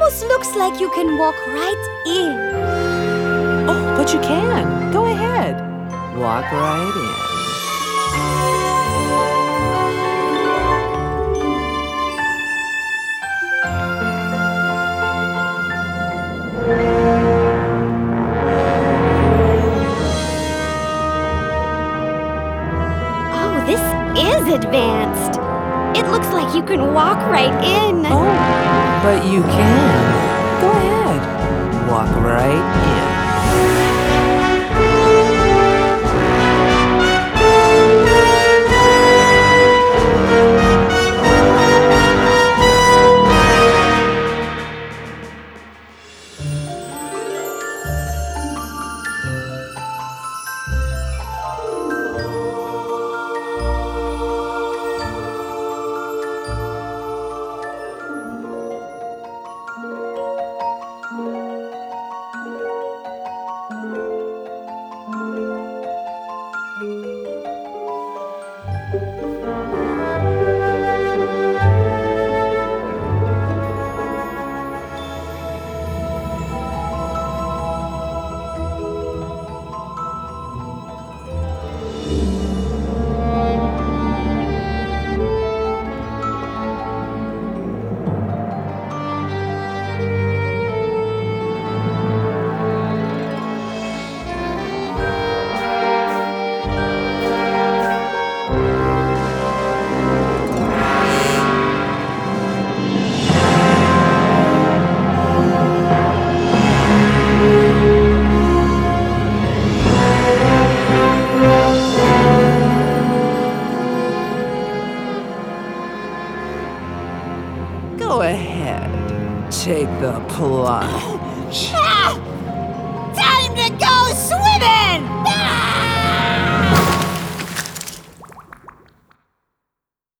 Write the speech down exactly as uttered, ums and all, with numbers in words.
almost looks like you can walk right in. Oh, but you can. Go ahead. Walk right in. Oh, this is advanced. It looks like you can walk right in. Oh, but you can. Go ahead. Walk right in. Go ahead. Take the plunge. Ah! Time to go swimming! Ah!